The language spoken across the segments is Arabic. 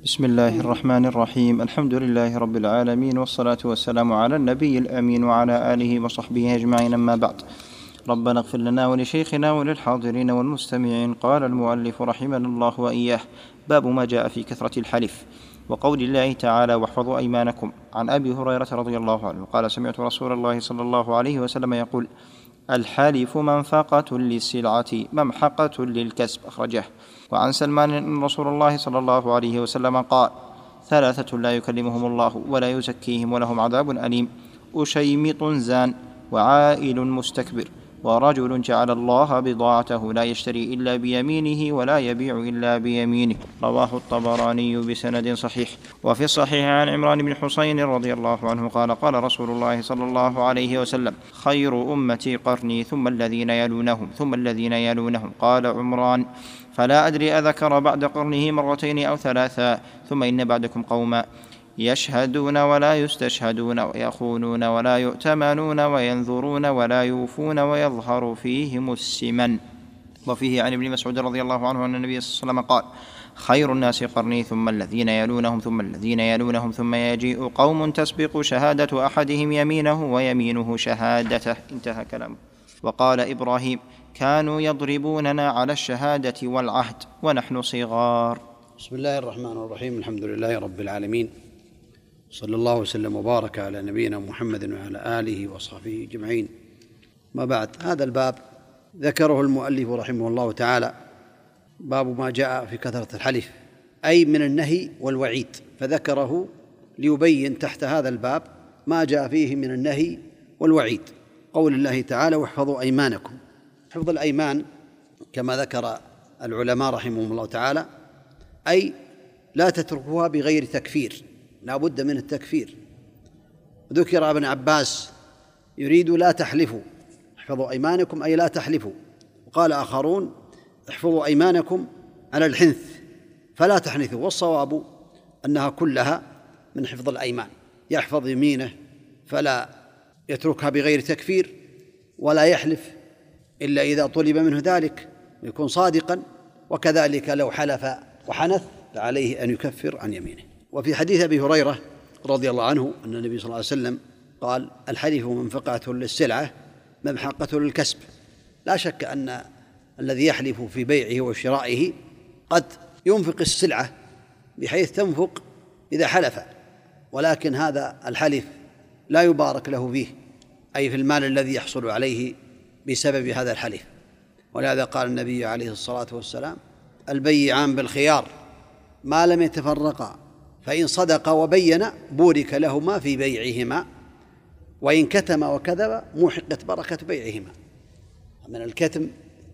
بسم الله الرحمن الرحيم. الحمد لله رب العالمين، والصلاة والسلام على النبي الأمين وعلى آله وصحبه أجمعين، أما بعد. ربنا اغفر لنا ولشيخنا وللحاضرين والمستمعين. قال المؤلف رحمنا الله وإياه: باب ما جاء في كثرة الحلف وقول الله تعالى: واحفظوا أيمانكم. عن أبي هريرة رضي الله عنه قال: سمعت رسول الله صلى الله عليه وسلم يقول: الحلف منفقة للسلعة ممحقة للكسب. أخرجه. وعن سلمان أن رسول الله صلى الله عليه وسلم قال: ثلاثة لا يكلمهم الله ولا يزكيهم ولهم عذاب أليم: أشيمط زان، وعائل مستكبر، ورجل جعل الله بضاعته لا يشتري إلا بيمينه ولا يبيع إلا بيمينه. رواه الطبراني بسند صحيح. وفي الصحيح عن عمران بن حسين رضي الله عنه قال: قال رسول الله صلى الله عليه وسلم: خير أمتي قرني ثم الذين يلونهم ثم الذين يلونهم. قال عمران: فلا أدري أذكر بعد قرنه مرتين أو ثلاثا. ثم إن بعدكم قوما يشهدون ولا يستشهدون، ويخونون ولا يؤتمنون، وينذرون ولا يوفون، ويظهر فيهم السمن. وفيه عن ابن مسعود رضي الله عنه أن النبي صلى الله عليه وسلم قال: خير الناس قرني ثم الذين يلونهم ثم الذين يلونهم، ثم يجيء قوم تسبق شهادة أحدهم يمينه ويمينه شهادته. انتهى كلامه. وقال إبراهيم: كانوا يضربوننا على الشهادة والعهد ونحن صغار. بسم الله الرحمن الرحيم. الحمد لله رب العالمين، صلى الله وسلم وبارك على نبينا محمد وعلى آله وصحبه أجمعين. ما بعد، هذا الباب ذكره المؤلف رحمه الله تعالى، باب ما جاء في كثرة الحلف، أي من النهي والوعيد، فذكره ليبين تحت هذا الباب ما جاء فيه من النهي والوعيد. قول الله تعالى: واحفظوا أيمانكم. حفظ الأيمان كما ذكر العلماء رحمهم الله تعالى، أي لا تتركوها بغير تكفير، لا بد من التكفير. ذكر ابن عباس يريد لا تحلفوا، احفظوا أيمانكم أي لا تحلفوا. وقال آخرون: احفظوا أيمانكم على الحنث فلا تحنثوا. والصواب أنها كلها من حفظ الأيمان، يحفظ يمينه فلا يتركها بغير تكفير، ولا يحلف إلا إذا طلب منه ذلك يكون صادقا، وكذلك لو حلف وحنث فعليه أن يكفر عن يمينه. وفي حديث أبي هريرة رضي الله عنه أن النبي صلى الله عليه وسلم قال: الحلف منفقة للسلعة ممحقة للكسب. لا شك أن الذي يحلف في بيعه وشرائه قد ينفق السلعة بحيث تنفق إذا حلف، ولكن هذا الحلف لا يبارك له فيه، أي في المال الذي يحصل عليه بسبب هذا الحلف. ولهذا قال النبي عليه الصلاة والسلام: البيعان بالخيار ما لم يتفرقا، فإن صدقا وبينا بورك لهما في بيعهما، وإن كتم وكذب محقت بركة بيعهما. من الكتم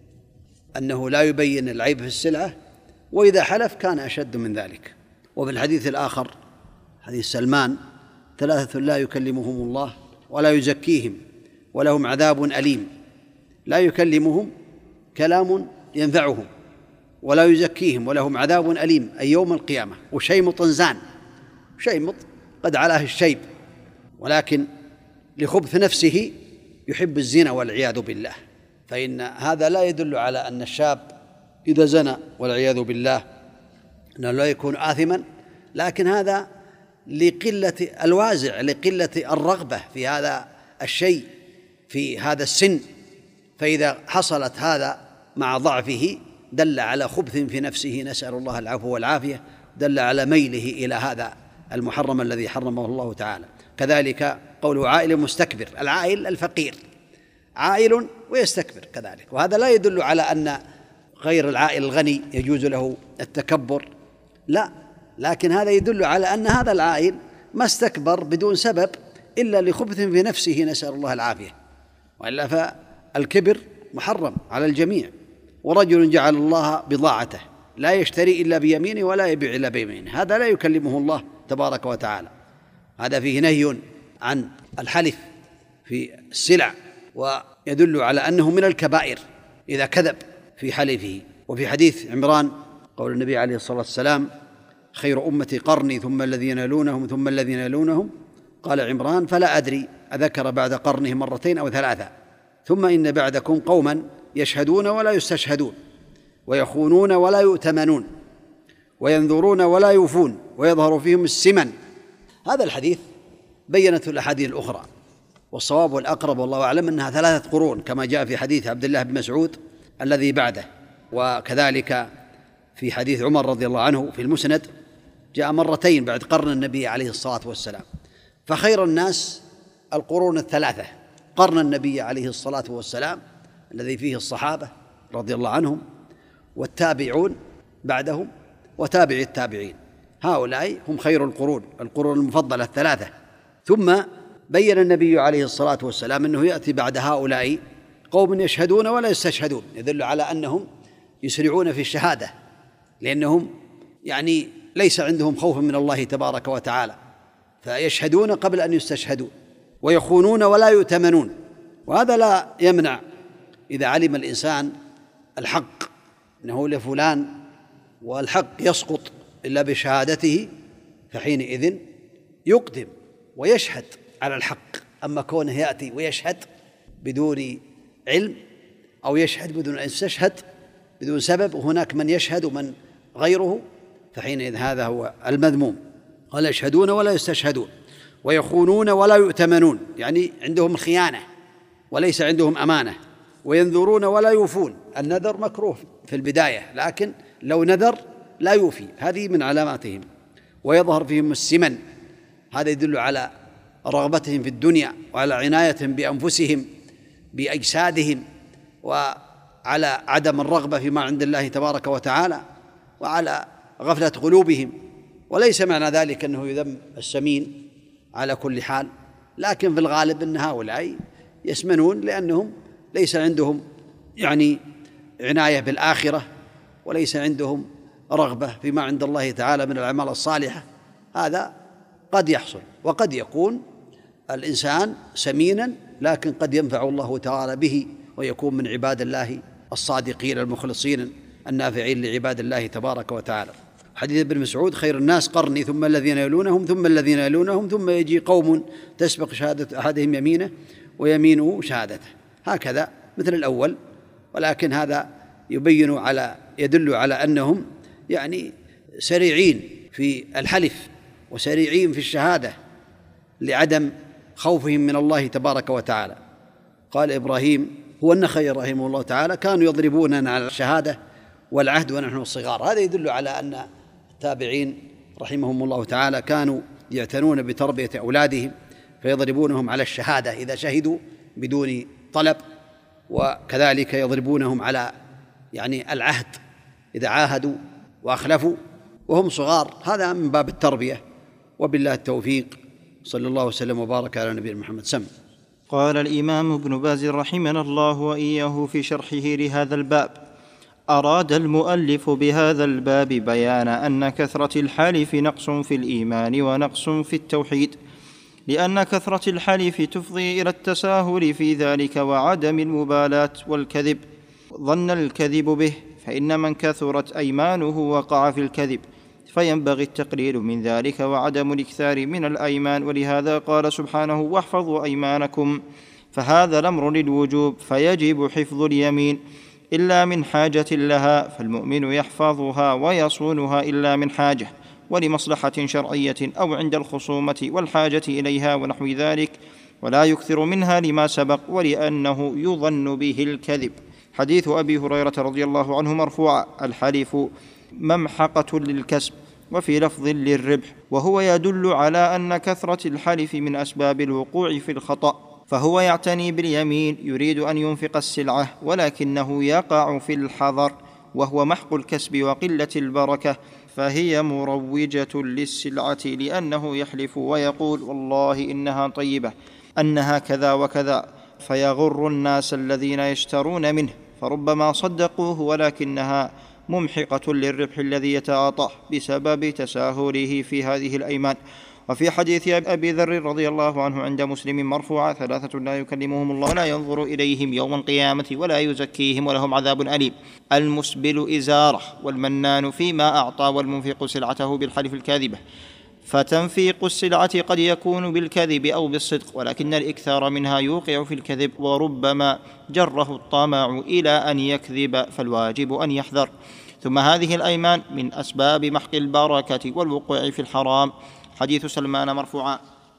أنه لا يبين العيب في السلعة، وإذا حلف كان أشد من ذلك. وفي الحديث الآخر حديث سلمان: ثلاثة لا يكلمهم الله ولا يزكيهم ولهم عذاب أليم. لا يكلمهم كلام ينفعهم، ولا يزكيهم ولهم عذاب أليم، أي يوم القيامة. وشيمط زان، شيمط قد علاه الشيب، ولكن لخبث نفسه يحب الزنا والعياذ بالله. فإن هذا لا يدل على أن الشاب إذا زنى والعياذ بالله أنه لا يكون آثما، لكن هذا لقلة الوازع، لقلة الرغبة في هذا الشيء في هذا السن. فإذا حصلت هذا مع ضعفه دل على خبث في نفسه، نسأل الله العفو والعافية، دل على ميله إلى هذا المحرم الذي حرمه الله تعالى. كذلك قوله عائل مستكبر، العائل الفقير عائل ويستكبر كذلك، وهذا لا يدل على أن غير العائل الغني يجوز له التكبر، لا، لكن هذا يدل على أن هذا العائل ما استكبر بدون سبب إلا لخبث في نفسه، نسأل الله العافية، وإلا فالكبر محرم على الجميع. ورجل جعل الله بضاعته لا يشتري إلا بيمينه ولا يبيع إلا بيمينه، هذا لا يكلمه الله تبارك وتعالى. هذا فيه نهي عن الحلف في السلع، ويدل على أنه من الكبائر إذا كذب في حلفه. وفي حديث عمران قول النبي عليه الصلاة والسلام: خير أمتي قرني ثم الذين يلونهم ثم الذين يلونهم. قال عمران: فلا أدري أذكر بعد قرنه مرتين أو ثلاثا. ثم إن بعدكم قوما يشهدون ولا يستشهدون، ويخونون ولا يؤتمنون، وينذرون ولا يوفون، ويظهر فيهم السمن. هذا الحديث بينته الأحاديث الأخرى، والصواب والأقرب والله أعلم أنها 3 قرون كما جاء في حديث عبد الله بن مسعود الذي بعده، وكذلك في حديث عمر رضي الله عنه في المسند جاء مرتين بعد قرن النبي عليه الصلاة والسلام. فخير الناس القرون 3: قرن النبي عليه الصلاة والسلام الذي فيه الصحابة رضي الله عنهم، والتابعون بعدهم، وتابع التابعين. هؤلاء هم خير القرون المفضلة 3. ثم بين النبي عليه الصلاة والسلام أنه يأتي بعد هؤلاء قوم يشهدون ولا يستشهدون، يدل على أنهم يسرعون في الشهادة، لأنهم ليس عندهم خوف من الله تبارك وتعالى، فيشهدون قبل أن يستشهدوا، ويخونون ولا يؤتمنون. وهذا لا يمنع إذا علم الإنسان الحق أنه لفلان والحق يسقط إلا بشهادته، فحينئذ يقدم ويشهد على الحق. أما كونه يأتي ويشهد بدون علم أو يشهد بدون أن يستشهد بدون سبب، وهناك من يشهد ومن غيره، فحينئذ هذا هو المذموم. قال يشهدون ولا يستشهدون، ويخونون ولا يؤتمنون، عندهم خيانة وليس عندهم أمانة، وينذرون ولا يوفون. النذر مكروه في البداية، لكن لو نذر لا يوفي، هذه من علاماتهم. ويظهر فيهم السمن، هذا يدل على رغبتهم في الدنيا وعلى عنايتهم بأنفسهم بأجسادهم، وعلى عدم الرغبة فيما عند الله تبارك وتعالى، وعلى غفلة قلوبهم. وليس معنى ذلك أنه يذم السمين على كل حال، لكن في الغالب أن هؤلاء يسمنون لأنهم ليس عندهم عناية بالآخرة، وليس عندهم رغبة فيما عند الله تعالى من الأعمال الصالحة. هذا قد يحصل، وقد يكون الإنسان سمينا لكن قد ينفع الله تعالى به، ويكون من عباد الله الصادقين المخلصين النافعين لعباد الله تبارك وتعالى. حديث ابن مسعود: خير الناس قرني ثم الذين يلونهم ثم الذين يلونهم ثم يجي قوم تسبق شهادة أحدهم يمينه ويمينه شهادته. هكذا مثل الأول، ولكن هذا يدل على أنهم سريعين في الحلف وسريعين في الشهادة لعدم خوفهم من الله تبارك وتعالى. قال إبراهيم هو النخعي رحمه الله تعالى: كانوا يضربوننا على الشهادة والعهد ونحن صغار. هذا يدل على أن التابعين رحمهم الله تعالى كانوا يعتنون بتربية أولادهم، فيضربونهم على الشهادة إذا شهدوا بدون طلب، وكذلك يضربونهم على العهد إذا عاهدوا وأخلفوا وهم صغار. هذا من باب التربية، وبالله التوفيق. صلى الله وسلم وبارك على نبينا محمد. سم. قال الإمام ابن باز رحمنا الله وإياه في شرحه لهذا الباب: أراد المؤلف بهذا الباب بيان أن كثرة الحلف نقص في الإيمان ونقص في التوحيد، لأن كثرة الحلف تفضي إلى التساهل في ذلك وعدم المبالاة والكذب، ظن الكذب به، فإن من كثرت أيمانه وقع في الكذب، فينبغي التقليل من ذلك وعدم الإكثار من الأيمان. ولهذا قال سبحانه: واحفظوا أيمانكم، فهذا الأمر للوجوب، فيجب حفظ اليمين إلا من حاجة لها، فالمؤمن يحفظها ويصونها إلا من حاجة ولمصلحة شرعية أو عند الخصومة والحاجة إليها ونحو ذلك، ولا يكثر منها لما سبق ولأنه يظن به الكذب. حديث أبي هريرة رضي الله عنه مرفوعا: الحلف ممحقة للكسب، وفي لفظ للربح، وهو يدل على أن كثرة الحلف من أسباب الوقوع في الخطأ. فهو يعتني باليمين يريد أن ينفق السلعة، ولكنه يقع في الحذر وهو محق الكسب وقلة البركة، فهي مروجة للسلعة، لأنه يحلف ويقول: والله إنها طيبة، أنها كذا وكذا، فيغر الناس الذين يشترون منه، فربما صدقوه ولكنها ممحقة للربح الذي يتعاطاه بسبب تساهله في هذه الأيمان. وفي حديث أبي ذر رضي الله عنه عند مسلم مرفوعا: 3 لا يكلمهم الله ولا ينظر إليهم يوم القيامة ولا يزكيهم ولهم عذاب أليم: المسبل إزاره، والمنان فيما أعطى، والمنفق سلعته بالحلف الكاذبة. فتنفيق السلعة قد يكون بالكذب أو بالصدق، ولكن الإكثار منها يوقع في الكذب، وربما جره الطمع إلى أن يكذب، فالواجب أن يحذر. ثم هذه الأيمان من أسباب محق البركة والوقوع في الحرام. حديث سلمان مرفوعا: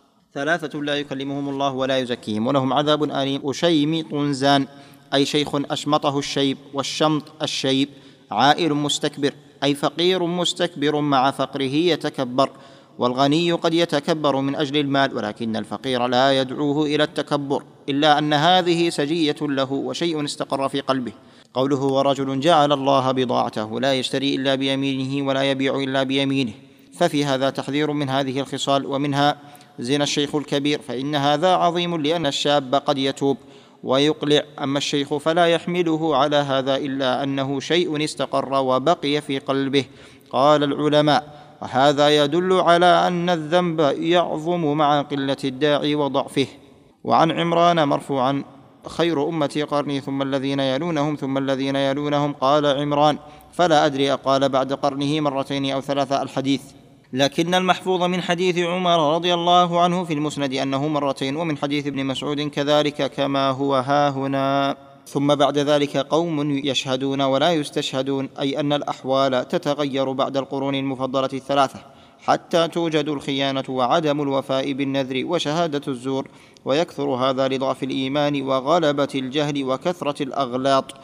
3 لا يكلمهم الله ولا يزكيهم ولهم عذاب أليم: أشيم طنزان، أي شيخ أشمطه الشيب، والشمط الشيب. عائل مستكبر، أي فقير مستكبر مع فقره يتكبر. والغني قد يتكبر من أجل المال، ولكن الفقير لا يدعوه إلى التكبر، إلا أن هذه سجية له وشيء استقر في قلبه. قوله: ورجل جعل الله بضاعته، لا يشتري إلا بيمينه ولا يبيع إلا بيمينه. ففي هذا تحذير من هذه الخصال، ومنها زنا الشيخ الكبير، فإن هذا عظيم، لأن الشاب قد يتوب ويقلع، أما الشيخ فلا يحمله على هذا إلا أنه شيء استقر وبقي في قلبه. قال العلماء: وهذا يدل على أن الذنب يعظم مع قلة الداعي وضعفه. وعن عمران مرفوعا: خير أمتي قرني ثم الذين يلونهم ثم الذين يلونهم. قال عمران: فلا أدري أقال بعد قرنه 2 أو 3 الحديث، لكن المحفوظ من حديث عمر رضي الله عنه في المسند أنه 2، ومن حديث ابن مسعود كذلك كما هو هاهنا. ثم بعد ذلك قوم يشهدون ولا يستشهدون، أي أن الأحوال تتغير بعد القرون المفضلة 3، حتى توجد الخيانة وعدم الوفاء بالنذر وشهادة الزور، ويكثر هذا لضعف الإيمان وغلبة الجهل وكثرة الأغلاط.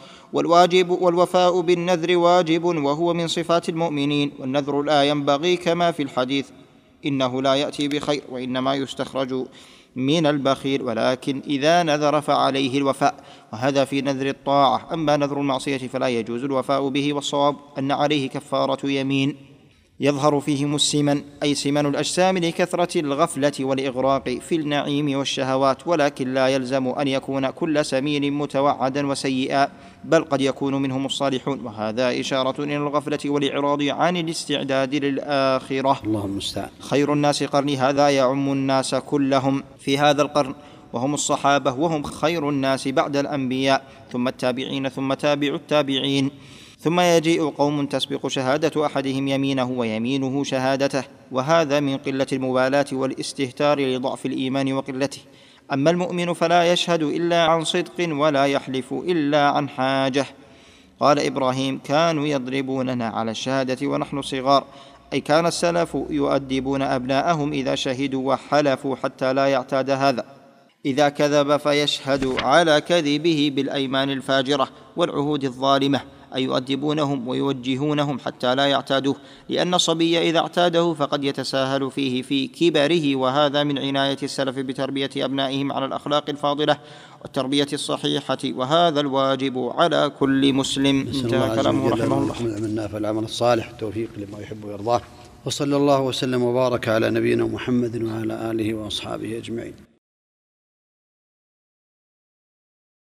والوفاء بالنذر واجب، وهو من صفات المؤمنين، والنذر لا ينبغي كما في الحديث: إنه لا يأتي بخير وإنما يستخرج من البخيل، ولكن إذا نذر فعليه الوفاء، وهذا في نذر الطاعة. أما نذر المعصية فلا يجوز الوفاء به، والصواب أن عليه كفارة يمين. يظهر فيهم السمن، أي سمن الأجسام، لكثرة الغفلة والإغراق في النعيم والشهوات، ولكن لا يلزم أن يكون كل سمين متوعدا وسيئا، بل قد يكون منهم الصالحون، وهذا إشارة إلى الغفلة والإعراض عن الاستعداد للآخرة. اللهم المستعان. خير الناس قرني، هذا يعم الناس كلهم في هذا القرن، وهم الصحابة، وهم خير الناس بعد الأنبياء، ثم التابعين، ثم تابع التابعين. ثم يجيء قوم تسبق شهادة أحدهم يمينه ويمينه شهادته، وهذا من قلة المبالاة والاستهتار لضعف الإيمان وقلته. أما المؤمن فلا يشهد إلا عن صدق ولا يحلف إلا عن حاجة. قال إبراهيم: كانوا يضربوننا على الشهادة ونحن صغار، أي كان السلف يؤدبون أبناءهم إذا شهدوا وحلفوا حتى لا يعتاد هذا. إذا كذب فيشهد على كذبه بالأيمان الفاجرة والعهود الظالمة، أي يؤدبونهم ويوجهونهم حتى لا يعتادوه، لأن الصبي إذا اعتاده فقد يتساهل فيه في كبره، وهذا من عناية السلف بتربية أبنائهم على الأخلاق الفاضلة والتربية الصحيحة، وهذا الواجب على كل مسلم. انتهى كلامه رحمه الله. منا فالعمل الصالح، التوفيق لما يحب ويرضاه، وصلى الله وسلم وبارك على نبينا محمد وعلى آله وأصحابه أجمعين.